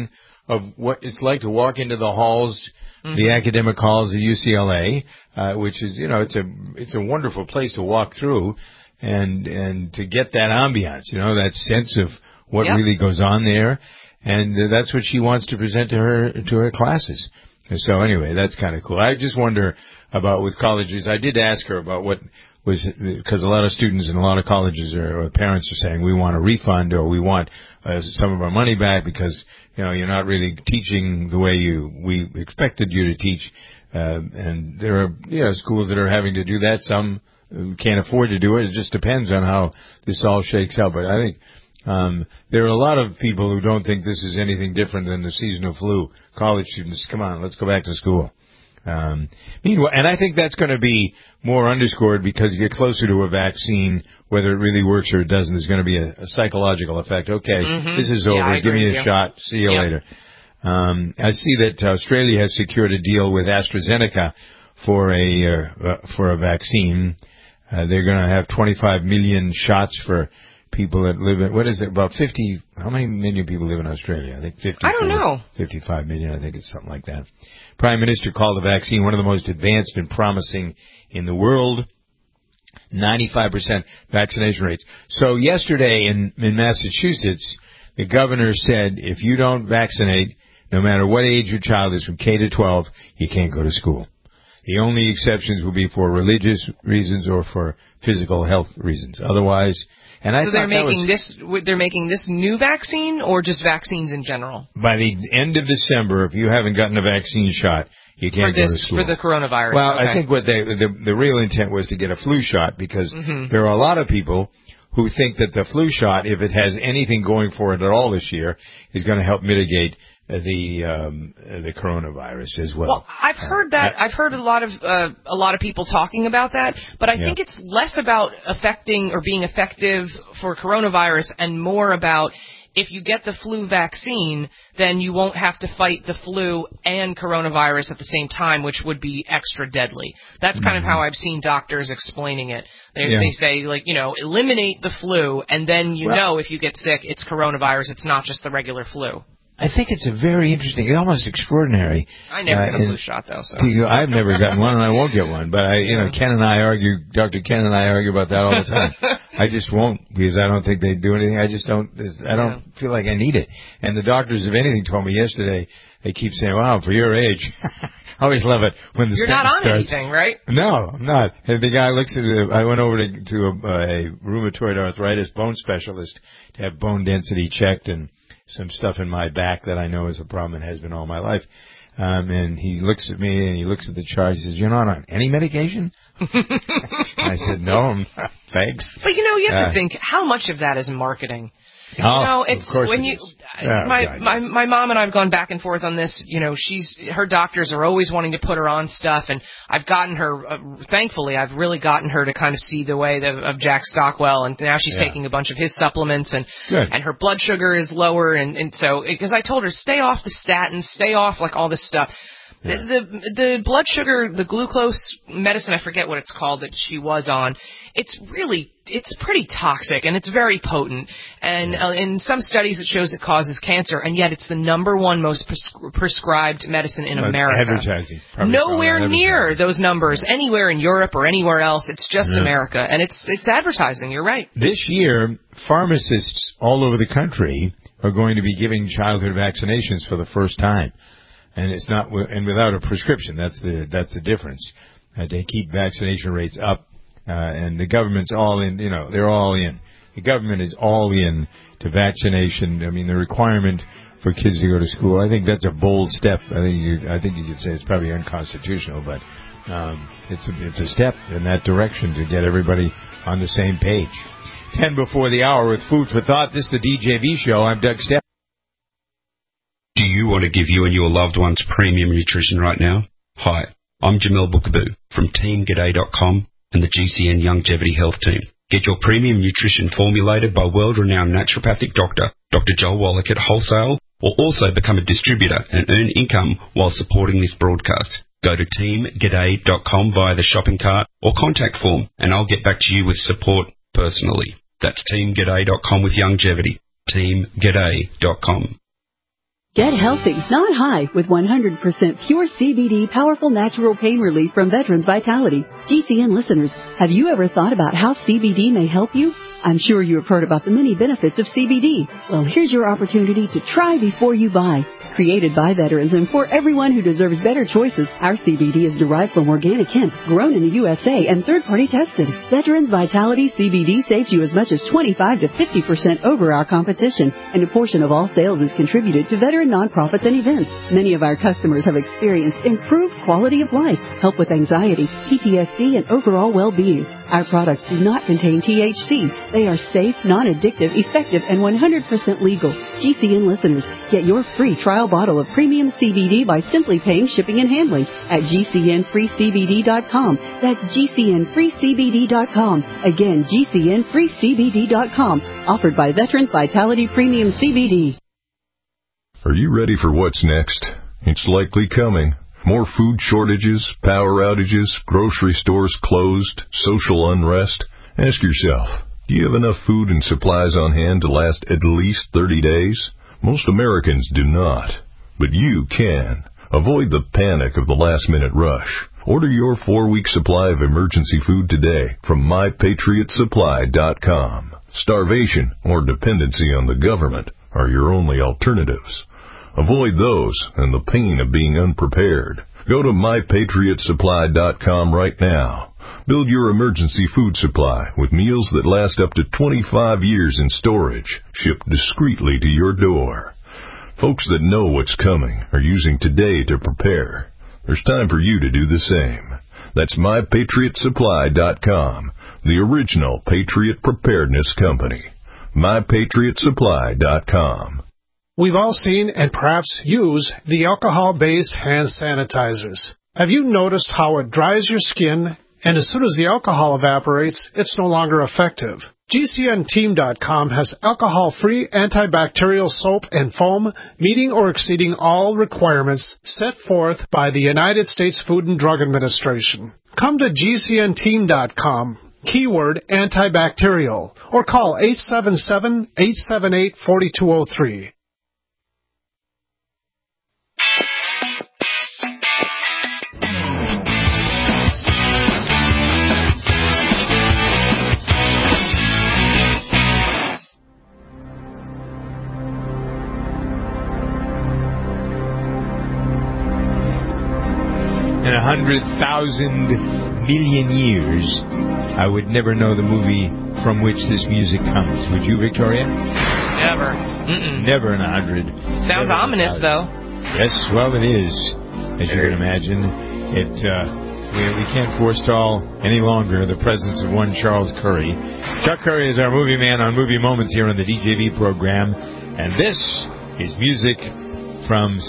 of what it's like to walk into the halls, Mm-hmm. the academic halls of U C L A, uh, which is, you know, it's a it's a wonderful place to walk through, and and to get that ambiance, you know, that sense of what Yep. really goes on there, and uh, that's what she wants to present to her to her classes. And so anyway, that's kind of cool. I just wonder about with colleges. I did ask her about what was, because a lot of students and a lot of colleges are, or parents are saying we want a refund or we want uh, some of our money back because, you know, you're not really teaching the way you we expected you to teach. Uh, and there are, you know, schools that are having to do that. Some can't afford to do it. It just depends on how this all shakes out. But I think um, there are a lot of people who don't think this is anything different than the seasonal flu. College students, come on, let's go back to school. Um, meanwhile, and I think that's going to be more underscored because you get closer to a vaccine, whether it really works or it doesn't, there's going to be a, a psychological effect. Okay, Mm-hmm. this is Yeah, over. I Give agree me a with you. shot. See you Yep. later. Um, I see that Australia has secured a deal with AstraZeneca for a uh, for a vaccine. Uh, they're going to have twenty-five million shots for people that live in, what is it, about fifty, how many million people live in Australia? I think fifty. I don't know. fifty-five million, I think it's something like that. Prime Minister called the vaccine one of the most advanced and promising in the world. ninety-five percent vaccination rates. So yesterday in, in Massachusetts, the governor said if you don't vaccinate, no matter what age your child is, from K to twelve, you can't go to school. The only exceptions will be for religious reasons or for physical health reasons. Otherwise, and I so thought they're that making was, this they're making this new vaccine or just vaccines in general by the end of December, if you haven't gotten a vaccine shot, you can't for go to this school. for the coronavirus. Well, okay. I think what they the, the real intent was to get a flu shot because Mhm. there are a lot of people who think that the flu shot, if it has anything going for it at all this year, is going to help mitigate uh, the um, uh, the coronavirus as well. Well, I've heard that. I've heard a lot of uh, a lot of people talking about that, but I Yeah. think it's less about affecting or being effective for coronavirus and more about if you get the flu vaccine, then you won't have to fight the flu and coronavirus at the same time, which would be extra deadly. That's kind of how I've seen doctors explaining it. They, Yeah. they say, like, you know, eliminate the flu, and then you Well- know if you get sick, it's coronavirus. It's not just the regular flu. I think it's a very interesting, almost extraordinary. I never uh, got a in- flu shot, though. So. to you. I've never gotten one, and I won't get one. But I, you know, Ken and I argue. Doctor Ken and I argue about that all the time. I just won't because I don't think they do anything. I just don't. I don't feel like I need it. And the doctors, if anything, told me yesterday. They keep saying, "Wow, for your age." I always love it when the You're not sentence on starts. anything, right? No, I'm not. And the guy looks at it. I went over to, to a, a rheumatoid arthritis bone specialist to have bone density checked and some stuff in my back that I know is a problem and has been all my life. Um, and he looks at me and he looks at the chart. He says, "You're not on any medication?" And I said, "No, I'm not. Thanks." But you know, you have Uh, to think how much of that is marketing. Oh, you know, of it's course when it you. is. Oh, my God, my yes. my mom and I've gone back and forth on this. You know, she's her doctors are always wanting to put her on stuff, and I've gotten her. Uh, thankfully, I've really gotten her to kind of see the way of, of Jack Stockwell, and now she's Yeah. taking a bunch of his supplements, and Good. and her blood sugar is lower, and and so because I told her stay off the statins, stay off like all this stuff. Yeah. The, the the blood sugar, the glucose medicine, I forget what it's called that she was on. It's really, it's pretty toxic and it's very potent. And uh, in some studies, it shows it causes cancer, and yet it's the number one most pres- prescribed medicine in Well, America. Advertising. Probably all Nowhere advertising. near those numbers anywhere in Europe or anywhere else. It's just Yeah. America, and it's it's advertising. You're right. This year, pharmacists all over the country are going to be giving childhood vaccinations for the first time, and it's not wi- and without a prescription. That's the that's the difference. Uh, they keep vaccination rates up, uh, and the government's all in. You know, they're all in. The government is all in to vaccination. I mean, the requirement for kids to go to school. I think that's a bold step. I think you, I think you could say it's probably unconstitutional, but um, it's a, it's a step in that direction to get everybody on the same page. Ten before the hour with Food for Thought. This is the D J V Show. I'm Doug Stepp. Do you want to give you and your loved ones premium nutrition right now? Hi, I'm Jamel Bookaboo from Team G'day dot com and the G C N Longevity Health Team. Get your premium nutrition formulated by world-renowned naturopathic doctor, Doctor Joel Wallach at wholesale, or also become a distributor and earn income while supporting this broadcast. Go to Team G'day dot com via the shopping cart or contact form, and I'll get back to you with support personally. That's Team G'day dot com with longevity. Team G'day dot com. Get healthy, not high, with one hundred percent pure C B D powerful natural pain relief from Veterans Vitality. G C N listeners, have you ever thought about how C B D may help you? I'm sure you have heard about the many benefits of C B D. Well, here's your opportunity to try before you buy. Created by veterans and for everyone who deserves better choices, our C B D is derived from organic hemp, grown in the U S A, and third-party tested. Veterans Vitality C B D saves you as much as twenty-five to fifty percent over our competition, and a portion of all sales is contributed to veteran nonprofits and events. Many of our customers have experienced improved quality of life, help with anxiety, P T S D, and overall well-being. Our products do not contain T H C. They are safe, non-addictive, effective, and one hundred percent legal. G C N listeners, get your free trial bottle of premium C B D by simply paying shipping and handling at G C N free C B D dot com. That's G C N free C B D dot com. Again, G C N free C B D dot com. Offered by Veterans Vitality Premium C B D. Are you ready for what's next? It's likely coming. More food shortages, power outages, grocery stores closed, social unrest. Ask yourself, do you have enough food and supplies on hand to last at least thirty days? Most Americans do not, but you can. Avoid the panic of the last-minute rush. Order your four-week supply of emergency food today from my patriot supply dot com. Starvation or dependency on the government are your only alternatives. Avoid those and the pain of being unprepared. Go to my patriot supply dot com right now. Build your emergency food supply with meals that last up to twenty-five years in storage, shipped discreetly to your door. Folks that know what's coming are using today to prepare. There's time for you to do the same. That's my patriot supply dot com, the original Patriot Preparedness Company. my patriot supply dot com. We've all seen and perhaps use the alcohol-based hand sanitizers. Have you noticed how it dries your skin, and as soon as the alcohol evaporates, it's no longer effective? G C N team dot com has alcohol-free antibacterial soap and foam meeting or exceeding all requirements set forth by the United States Food and Drug Administration. Come to G C N team dot com, keyword antibacterial, or call eight seven seven, eight seven eight, four two zero three. In a hundred thousand million years, I would never know the movie from which this music comes. Would you, Victoria? Never. Mm-mm. Never in a hundred. Sounds Never ominous, though. Yes, well, it is, as you can imagine. It uh, we, we can't forestall any longer the presence of one Charles Curry. Chuck Curry is our movie man on Movie Moments here on the D J V program, and this is music from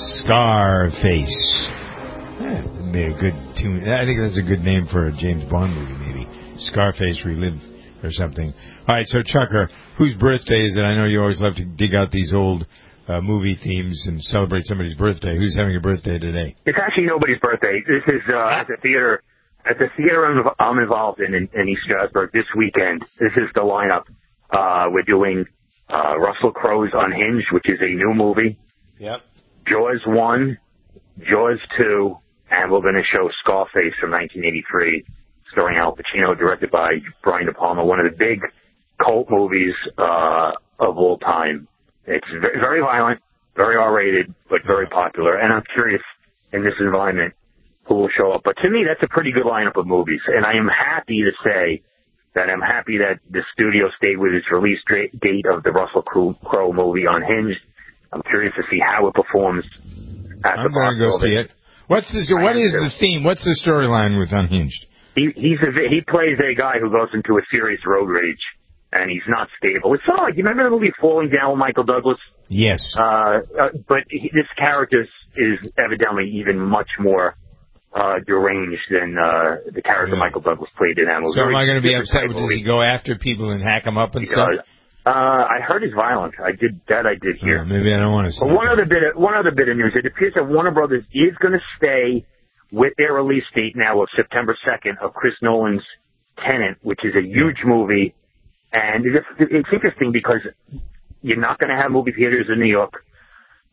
Scarface. Yeah, that'd be a good tune. I think that's a good name for a James Bond movie, maybe. Scarface Relived or something. All right, so Chucker, whose birthday is it? I know you always love to dig out these old uh, movie themes and celebrate somebody's birthday. Who's having a birthday today? It's actually nobody's birthday. This is uh, at the theater. At the theater I'm, I'm involved in, in in East Stroudsburg this weekend. This is the lineup. Uh, we're doing uh, Russell Crowe's Unhinged, which is a new movie. Yep. Jaws one, Jaws two. And we're going to show Scarface from nineteen eighty-three, starring Al Pacino, directed by Brian De Palma, one of the big cult movies uh, of all time. It's very, very violent, very R-rated, but very popular. And I'm curious, in this environment, who will show up. But to me, that's a pretty good lineup of movies. And I am happy to say that I'm happy that the studio stayed with its release date of the Russell Crowe movie Unhinged. I'm curious to see how it performs at I'm the box going to go office. see it. What's this, what is the theme? What's the storyline with Unhinged? He he's a, he plays a guy who goes into a serious road rage, and he's not stable. It's sort of like, you remember the movie Falling Down with Michael Douglas? Yes. Uh, uh but he, this character is evidently even much more uh deranged than uh the character yeah. Michael Douglas played in that movie. So am I going to be upset? Does he go after people and hack them up and he stuff? Does. Uh, I heard he's violent. I did that. I did hear. Oh, maybe I don't want to see. But one other bit, of, one other bit of news. It appears that Warner Brothers is going to stay with their release date now of September second of Chris Nolan's Tenet, which is a huge movie, and it's, it's interesting because you're not going to have movie theaters in New York.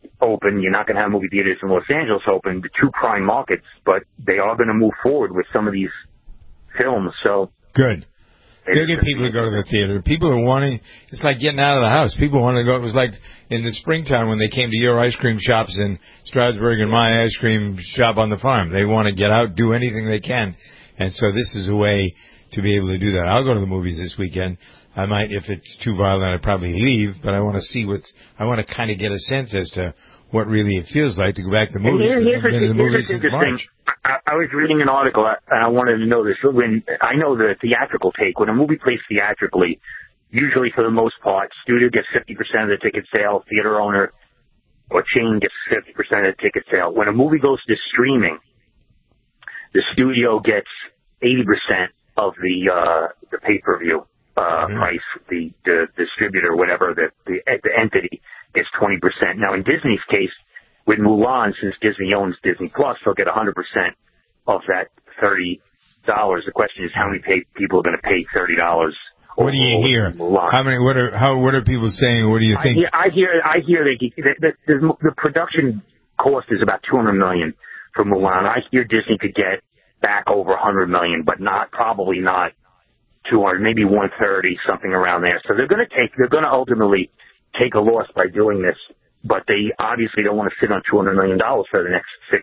open. You're not going to have movie theaters in Los Angeles open, the two prime markets, but they are going to move forward with some of these films. So good. They'll get people to go to the theater. People are wanting, it's like getting out of the house. People want to go. It was like in the springtime when they came to your ice cream shops in Stroudsburg and my ice cream shop on the farm. They want to get out, do anything they can. And so this is a way to be able to do that. I'll go to the movies this weekend. I might, if it's too violent, I'd probably leave, but I want to see what's, I want to kind of get a sense as to what really it feels like to go back to the movies. Here, here's I've been to the movies here's since March. I, I was reading an article, and I wanted to know this. When I know the theatrical take, when a movie plays theatrically, usually for the most part, studio gets fifty percent of the ticket sale, theater owner or chain gets fifty percent of the ticket sale. When a movie goes to streaming, the studio gets eighty percent of the uh, the pay-per-view uh, mm-hmm. price. The, the distributor, whatever, the, the, the entity gets twenty percent. Now, in Disney's case, with Mulan, since Disney owns Disney Plus, they'll get one hundred percent of that thirty dollars. The question is, how many pay, people are going to pay thirty dollars? What do you hear? Mulan? How many? What are how? What are people saying? What do you think? I hear. I hear. I hear that the, the, the production cost is about two hundred million for Mulan. I hear Disney could get back over one hundred million, but not probably not two hundred, maybe one thirty, something around there. So they're going to take. They're going to ultimately take a loss by doing this, but they obviously don't want to sit on two hundred million dollars for the next six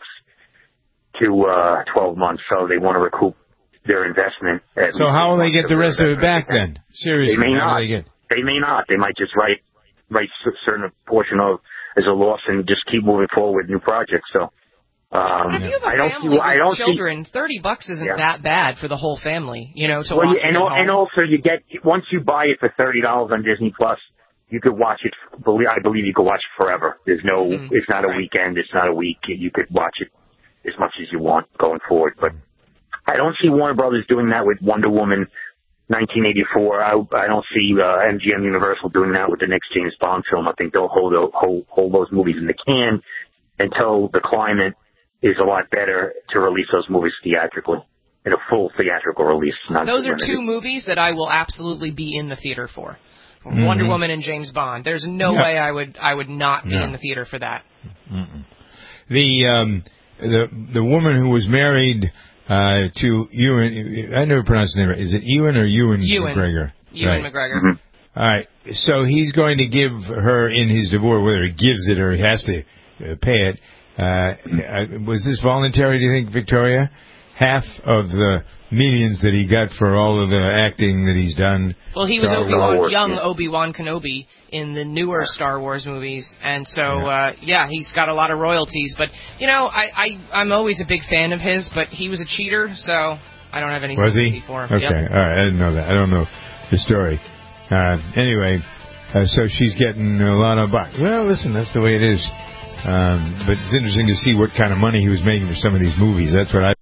to uh, twelve months. So they want to recoup their investment. So how will they get the rest of it back then? Seriously, they may how not. do they get? They may not. They might just write write a certain portion of as a loss and just keep moving forward with new projects. So. Um, if you have a I don't family see, I don't with children, see, thirty bucks isn't yeah. that bad for the whole family, you know, to well, watch yeah, and, it at al- home. and also you get, once you buy it for thirty dollars on Disney Plus, you could watch it, I believe you could watch it forever. There's no, mm-hmm. it's not a right. weekend, it's not a week. You could watch it as much as you want going forward. But I don't see Warner Brothers doing that with Wonder Woman nineteen eighty-four. I, I don't see uh, M G M Universal doing that with the next James Bond film. I think they'll hold, hold, hold those movies in the can until the climate is a lot better to release those movies theatrically, in a full theatrical release. Not Those are limited. two movies that I will absolutely be in the theater for. Mm-hmm. Wonder Woman and James Bond. There's no yeah. way I would I would not be no. in the theater for that. Mm-mm. The um, the the woman who was married uh, to Ewan, I never pronounced the name right. Is it Ewan or Ewan, Ewan. McGregor? Ewan right. McGregor. Mm-hmm. All right. So he's going to give her in his divorce, whether he gives it or he has to uh, pay it. Uh, was this voluntary, do you think, Victoria? Half of the millions that he got for all of the acting that he's done. Well, he was Star Obi-Wan, Wars, young yeah. Obi-Wan Kenobi in the newer Star Wars movies, and so yeah. Uh, yeah, he's got a lot of royalties. But you know, I, I I'm always a big fan of his, but he was a cheater, so I don't have any was sympathy he? for him. Okay, yep. all right, I didn't know that. I don't know the story. Uh, anyway, uh, so she's getting a lot of bucks. Well, listen, that's the way it is. Um, but it's interesting to see what kind of money he was making for some of these movies. That's what I...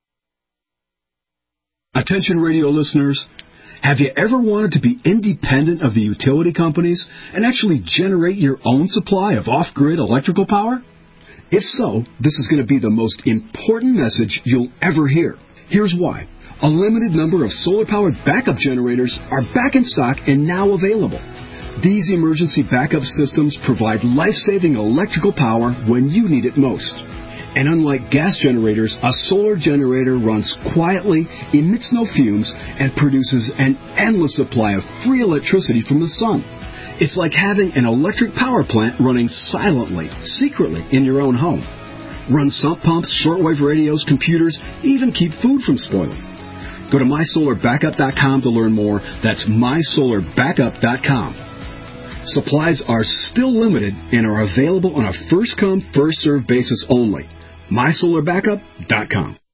Attention radio listeners, have you ever wanted to be independent of the utility companies and actually generate your own supply of off-grid electrical power? If so, this is going to be the most important message you'll ever hear. Here's why. A limited number of solar-powered backup generators are back in stock and now available. These emergency backup systems provide life-saving electrical power when you need it most. And unlike gas generators, a solar generator runs quietly, emits no fumes, and produces an endless supply of free electricity from the sun. It's like having an electric power plant running silently, secretly in your own home. Run sump pumps, shortwave radios, computers, even keep food from spoiling. Go to my solar backup dot com to learn more. That's my solar backup dot com. Supplies are still limited and are available on a first-come, first-served basis only. my solar backup dot com.